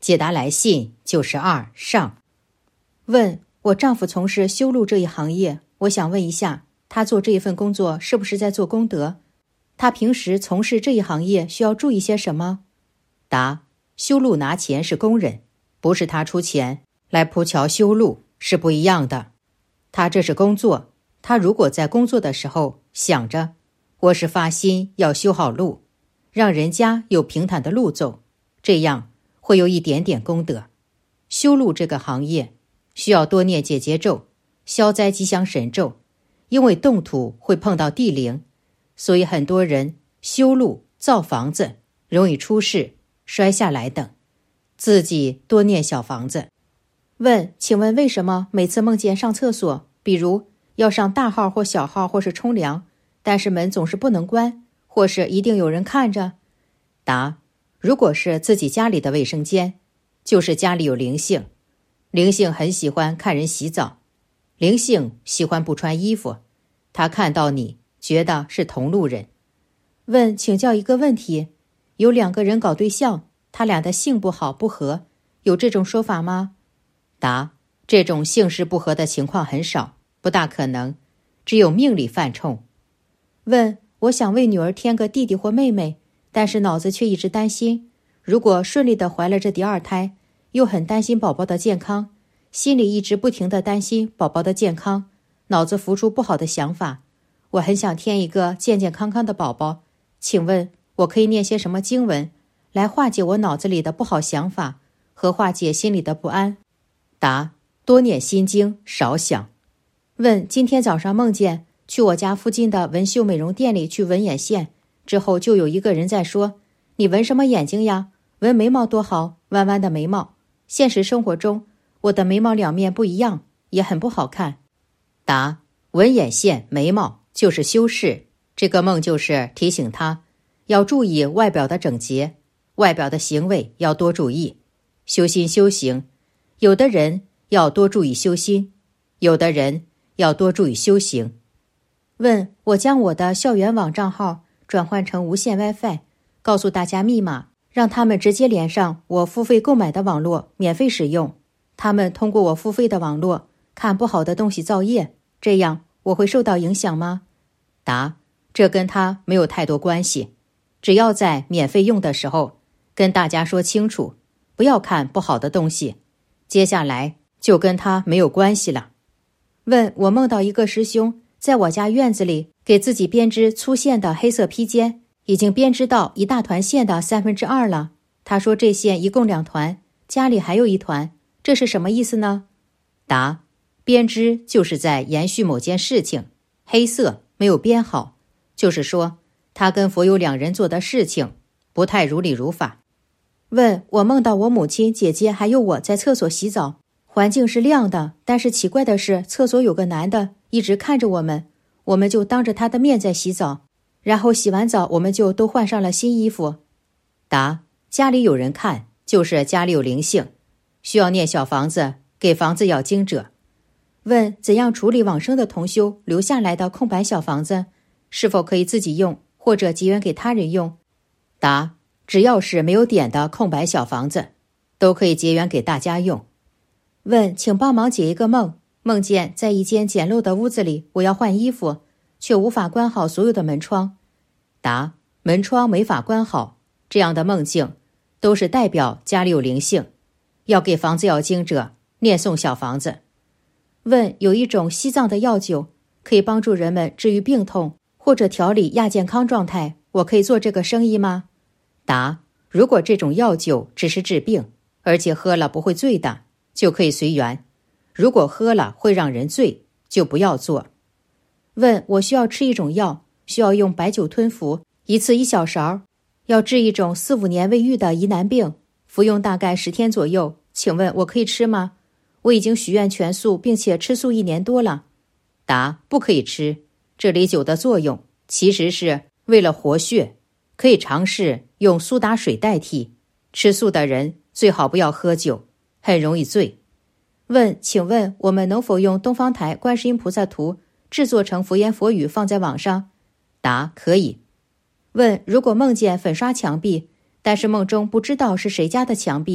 解答来信92上。问：我丈夫从事修路这一行业，我想问一下，他做这一份工作是不是在做功德？他平时从事这一行业需要注意些什么？答：修路拿钱是工人，不是他出钱来铺桥修路，是不一样的。他这是工作，他如果在工作的时候想着我是发心要修好路，让人家有平坦的路走，这样会有一点点功德。修路这个行业需要多念解结咒、消灾吉祥神咒，因为动土会碰到地灵，所以很多人修路造房子容易出事、摔下来等，自己多念小房子。问：请问为什么每次梦见上厕所，比如要上大号或小号或是冲凉，但是门总是不能关，或是一定有人看着？答：如果是自己家里的卫生间，就是家里有灵性，灵性很喜欢看人洗澡，灵性喜欢不穿衣服，他看到你觉得是同路人。问：请教一个问题，有2个人搞对象，他俩的性不好不合，有这种说法吗？答：这种性事不合的情况很少，不大可能，只有命里犯冲。问：我想为女儿添个弟弟或妹妹，但是脑子却一直担心，如果顺利的怀了这第2胎，又很担心宝宝的健康，心里一直不停地担心宝宝的健康，脑子浮出不好的想法，我很想添一个健健康康的宝宝，请问我可以念些什么经文来化解我脑子里的不好想法和化解心里的不安？答：多念心经，少想。问：今天早上梦见去我家附近的纹绣美容店里去纹眼线，之后就有一个人在说，你纹什么眼睛呀？纹眉毛多好，弯弯的眉毛。现实生活中我的眉毛两面不一样，也很不好看。答：纹眼线、眉毛就是修饰，这个梦就是提醒他要注意外表的整洁，外表的行为要多注意，修心修行，有的人要多注意修心，有的人要多注意修行。问：我将我的校园网账号转换成无线 WiFi， 告诉大家密码，让他们直接连上我付费购买的网络，免费使用。他们通过我付费的网络看不好的东西造业，这样我会受到影响吗？答：这跟他没有太多关系，只要在免费用的时候跟大家说清楚，不要看不好的东西，接下来就跟他没有关系了。问：我梦到一个师兄在我家院子里给自己编织粗线的黑色披肩，已经编织到一大团线的2/3了。他说这线一共2团，家里还有1团，这是什么意思呢？答：编织就是在延续某件事情，黑色没有编好，就是说他跟佛友2人做的事情不太如理如法。问：我梦到我母亲、姐姐还有我在厕所洗澡，环境是亮的，但是奇怪的是厕所有个男的一直看着我们，我们就当着他的面在洗澡，然后洗完澡我们就都换上了新衣服。答：家里有人看，就是家里有灵性，需要念小房子给房子要经者。问：怎样处理往生的同修留下来的空白小房子，是否可以自己用或者结缘给他人用？答：只要是没有点的空白小房子都可以结缘给大家用。问：请帮忙解一个梦，梦见在一间简陋的屋子里，我要换衣服，却无法关好所有的门窗。答：门窗没法关好，这样的梦境都是代表家里有灵性，要给房子要经者念诵小房子。问：有一种西藏的药酒可以帮助人们治愈病痛或者调理亚健康状态，我可以做这个生意吗？答：如果这种药酒只是治病，而且喝了不会醉的，就可以随缘，如果喝了会让人醉，就不要做。问：我需要吃一种药，需要用白酒吞服，一次1小勺，要治一种4、5年未愈的疑难病，服用大概10天左右，请问我可以吃吗？我已经许愿全素，并且吃素1年多了。答：不可以吃，这里酒的作用其实是为了活血，可以尝试用苏打水代替，吃素的人最好不要喝酒，很容易醉。问：请问我们能否用东方台观世音菩萨图制作成佛言佛语放在网上？答：可以。问：如果梦见粉刷墙壁，但是梦中不知道是谁家的墙壁，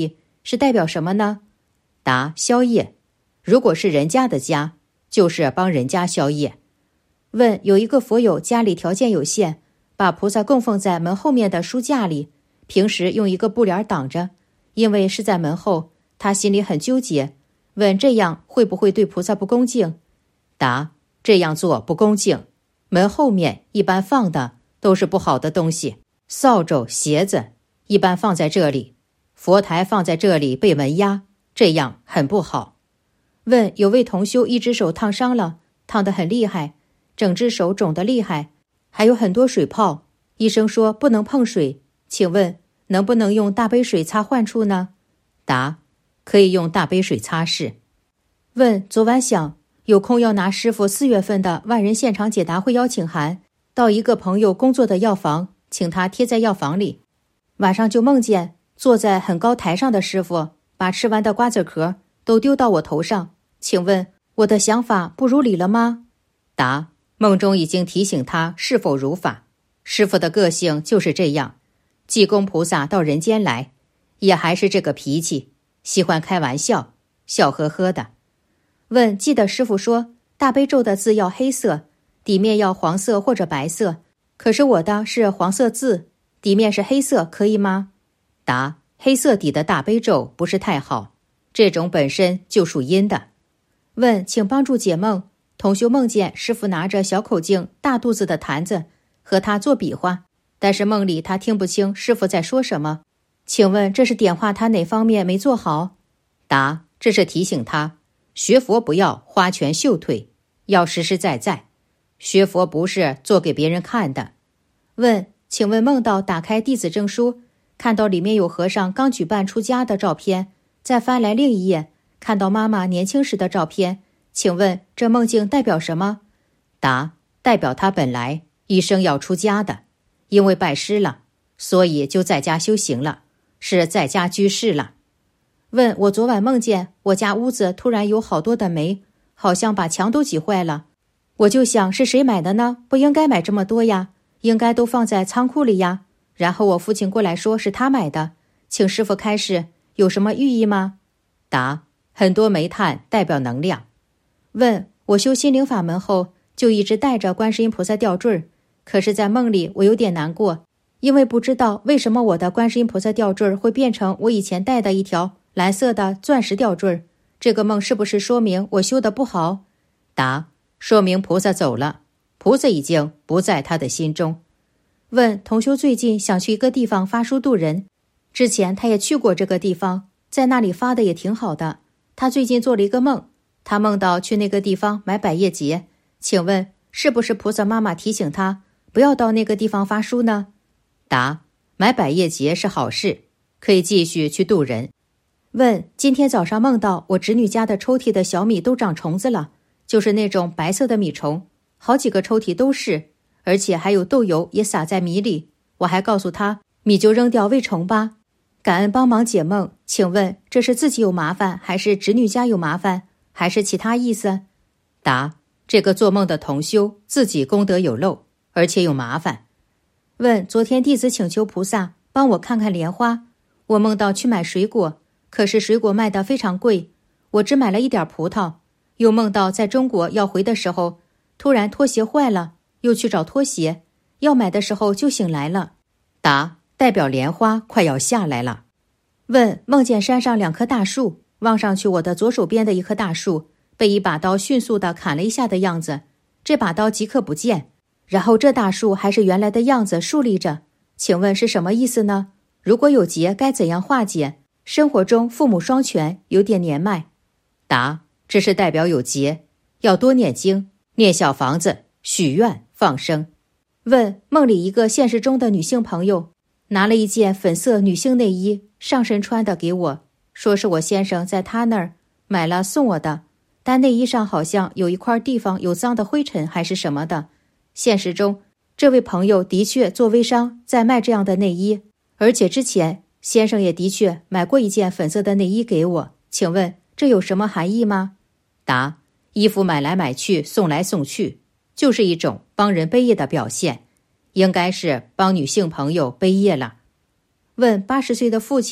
是代表什么呢？答：消业。如果是人家的家，就是帮人家消业。问：有一个佛友家里条件有限，把菩萨供奉在门后面的书架里，平时用一个布帘挡着，因为是在门后，他心里很纠结，问这样会不会对菩萨不恭敬？答：这样做不恭敬。门后面一般放的都是不好的东西，扫帚、鞋子一般放在这里，佛台放在这里被门压，这样很不好。问：有位同修一只手烫伤了，烫得很厉害，整只手肿得厉害，还有很多水泡，医生说不能碰水，请问能不能用大杯水擦患处呢？答：可以用大杯水擦拭。问：昨晚想有空要拿师傅4月份的万人现场解答会邀请函到一个朋友工作的药房，请他贴在药房里。晚上就梦见坐在很高台上的师傅把吃完的瓜子壳都丢到我头上，请问我的想法不如理了吗？答：梦中已经提醒他是否如法。师傅的个性就是这样，济公菩萨到人间来也还是这个脾气，喜欢开玩笑，笑呵呵的。问：记得师傅说大悲咒的字要黑色，底面要黄色或者白色，可是我的是黄色字，底面是黑色，可以吗？答：黑色底的大悲咒不是太好，这种本身就属阴的。问：请帮助解梦，同修梦见师傅拿着小口径大肚子的坛子和他做比划，但是梦里他听不清师傅在说什么，请问这是点化他哪方面没做好？答：这是提醒他学佛不要花拳绣腿，要实实在在，学佛不是做给别人看的。问：请问梦到打开弟子证书，看到里面有和尚刚举办出家的照片，再翻来另一页，看到妈妈年轻时的照片，请问这梦境代表什么？答：代表他本来一生要出家的，因为拜师了，所以就在家修行了，是在家居士了。问：我昨晚梦见我家屋子突然有好多的煤，好像把墙都挤坏了，我就想是谁买的呢？不应该买这么多呀，应该都放在仓库里呀。然后我父亲过来说是他买的，请师父开示，有什么寓意吗？答：很多煤炭代表能量。问：我修心灵法门后就一直带着观世音菩萨吊坠，可是在梦里我有点难过，因为不知道为什么我的观世音菩萨吊坠会变成我以前戴的一条蓝色的钻石吊坠，这个梦是不是说明我修得不好？答：说明菩萨走了，菩萨已经不在他的心中。问：同修最近想去一个地方发书度人，之前他也去过这个地方，在那里发的也挺好的。他最近做了一个梦，他梦到去那个地方买百叶结，请问是不是菩萨妈妈提醒他不要到那个地方发书呢？答：买百叶结是好事，可以继续去度人。问：今天早上梦到我侄女家的抽屉的小米都长虫子了，就是那种白色的米虫，好几个抽屉都是，而且还有豆油也撒在米里，我还告诉他米就扔掉喂虫吧。感恩帮忙解梦，请问这是自己有麻烦，还是侄女家有麻烦，还是其他意思？答：这个做梦的同修自己功德有漏，而且有麻烦。问：昨天弟子请求菩萨帮我看看莲花，我梦到去买水果，可是水果卖得非常贵，我只买了一点葡萄，又梦到在中国要回的时候，突然拖鞋坏了，又去找拖鞋，要买的时候就醒来了。答：代表莲花快要下来了。问：梦见山上2棵大树，望上去我的左手边的一棵大树被一把刀迅速地砍了一下的样子，这把刀即刻不见，然后这大树还是原来的样子竖立着，请问是什么意思呢？如果有劫该怎样化解？生活中父母双全，有点年迈。答：这是代表有劫，要多念经，念小房子，许愿放生。问：梦里一个现实中的女性朋友拿了一件粉色女性内衣，上身穿的给我，说是我先生在他那儿买了送我的，但内衣上好像有一块地方有脏的灰尘还是什么的。现实中这位朋友的确做微商在卖这样的内衣，而且之前先生也的确买过一件粉色的内衣给我，请问这有什么含义吗？答：衣服买来买去，送来送去，就是一种帮人背业的表现，应该是帮女性朋友背业了。问：80岁的父亲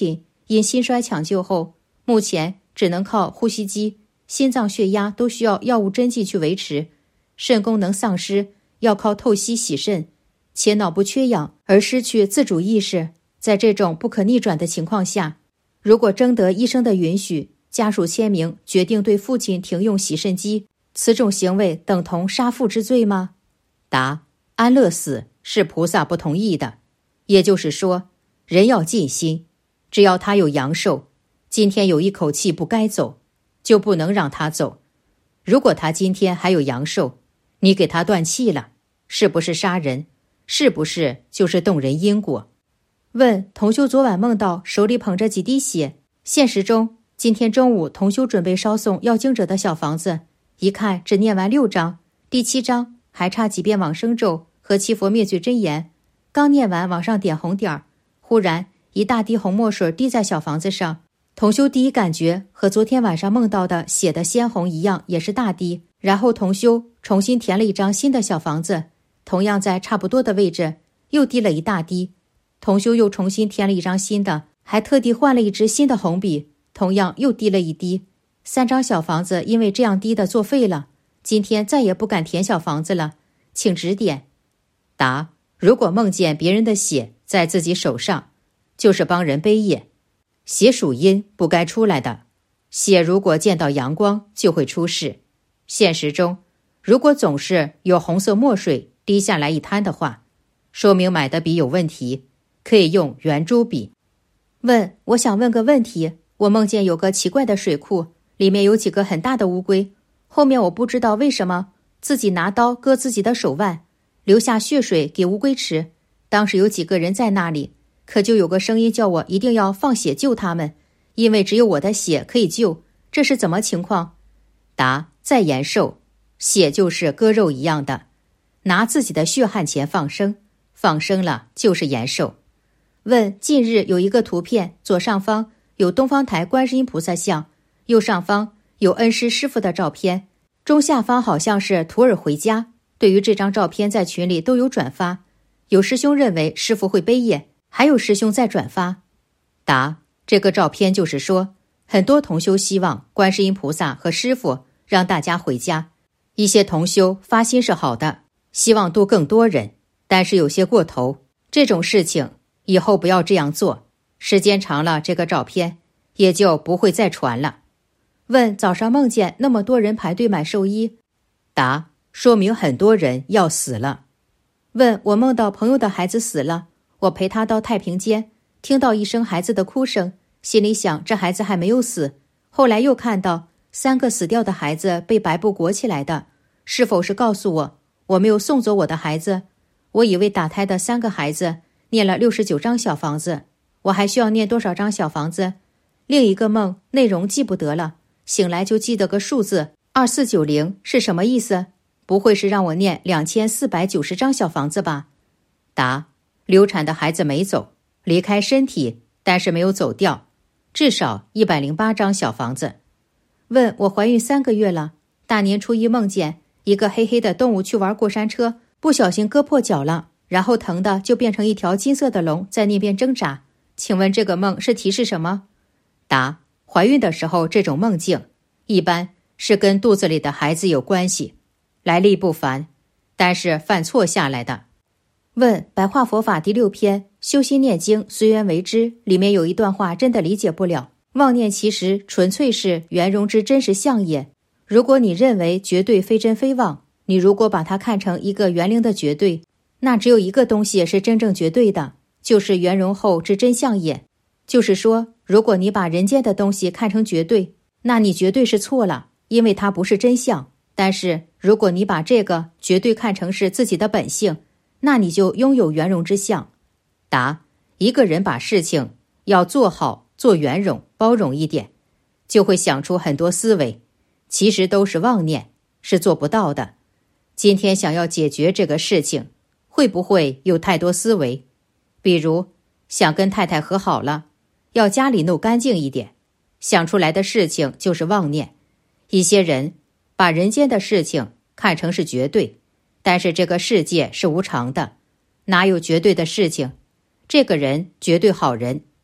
因心衰抢救后，目前只能靠呼吸机，心脏血压都需要药物针剂去维持，肾功能丧失，要靠透析洗肾，且脑部缺氧而失去自主意识。在这种不可逆转的情况下，如果征得医生的允许，家属签名决定对父亲停用洗肾机，此种行为等同杀父之罪吗？答：安乐死是菩萨不同意的。也就是说，人要尽心，只要他有阳寿，今天有一口气不该走，就不能让他走。如果他今天还有阳寿，你给他断气了，是不是杀人？是不是就是动人因果？问同修昨晚梦到手里捧着几滴血，现实中今天中午同修准备烧送要经者的小房子，一看只念完6章，第7章还差几遍往生咒和七佛灭罪真言，刚念完往上点红点儿，忽然一大滴红墨水滴在小房子上。同修第一感觉和昨天晚上梦到的血的鲜红一样，也是大滴。然后同修重新填了一张新的小房子，同样在差不多的位置又滴了一大滴。同修又重新填了一张新的，还特地换了一支新的红笔，同样又滴了一滴。3张小房子因为这样滴的作废了，今天再也不敢填小房子了，请指点。答：如果梦见别人的血在自己手上，就是帮人背业。血属阴，不该出来的。血如果见到阳光就会出事。现实中，如果总是有红色墨水滴下来一滩的话，说明买的笔有问题，可以用圆珠笔。问：我想问个问题，我梦见有个奇怪的水库，里面有几个很大的乌龟，后面我不知道为什么自己拿刀割自己的手腕，留下血水给乌龟吃。当时有几个人在那里，可就有个声音叫我一定要放血救他们，因为只有我的血可以救。这是怎么情况？答：在延寿，血就是割肉一样的，拿自己的血汗钱放生，放生了就是延寿。问：近日有一个图片，左上方有东方台观世音菩萨像，右上方有恩师师父的照片，中下方好像是徒儿回家。对于这张照片在群里都有转发，有师兄认为师父会背业，还有师兄在转发。答：这个照片就是说，很多同修希望观世音菩萨和师父让大家回家，一些同修发心是好的，希望度更多人，但是有些过头，这种事情以后不要这样做，时间长了这个照片也就不会再传了。问：早上梦见那么多人排队买寿衣。答：说明很多人要死了。问：我梦到朋友的孩子死了，我陪他到太平间，听到一声孩子的哭声，心里想这孩子还没有死，后来又看到3个死掉的孩子被白布裹起来的，是否是告诉我没有送走我的孩子？我以为打胎的3个孩子念了69张小房子，我还需要念多少张小房子？另一个梦内容记不得了，醒来就记得个数字2490，是什么意思？不会是让我念2490张小房子吧？答：流产的孩子没走，离开身体，但是没有走掉，至少108张小房子。问：我怀孕3个月了，大年初一梦见一个黑黑的动物去玩过山车，不小心割破脚了，然后疼的就变成一条金色的龙在那边挣扎。请问这个梦是提示什么？答：怀孕的时候这种梦境一般是跟肚子里的孩子有关系，来历不凡，但是犯错下来的。问：白话佛法第6篇修心念经随缘为之，里面有一段话真的理解不了，妄念其实纯粹是圆融之真实相也。如果你认为绝对非真非妄，你如果把它看成一个圆灵的绝对，那只有一个东西是真正绝对的，就是圆融后之真相也。就是说，如果你把人间的东西看成绝对，那你绝对是错了，因为它不是真相。但是如果你把这个绝对看成是自己的本性，那你就拥有圆融之相。答：一个人把事情要做好，做圆融包容一点，就会想出很多思维，其实都是妄念，是做不到的。今天想要解决这个事情，会不会有太多思维？比如想跟太太和好了，要家里弄干净一点，想出来的事情就是妄念。一些人把人间的事情看成是绝对，但是这个世界是无常的，哪有绝对的事情？这个人绝对好人，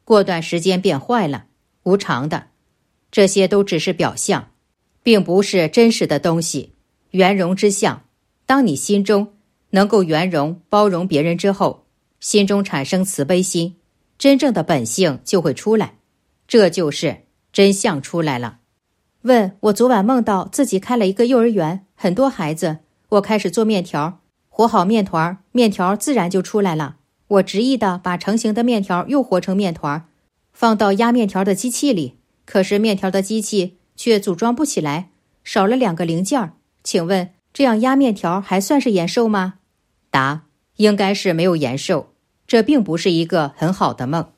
过段时间变坏了，无常的。这些都只是表象，并不是真实的东西。圆融之相，当你心中能够圆融包容别人之后，心中产生慈悲心，真正的本性就会出来，这就是真相出来了。问我昨晚梦到自己开了一个幼儿园，很多孩子，我开始做面条，和好面团，面条自然就出来了。我执意的把成型的面条又和成面团，放到压面条的机器里，可是面条的机器却组装不起来，少了2个零件。请问这样压面条还算是延寿吗？答：应该是没有延寿，这并不是一个很好的梦。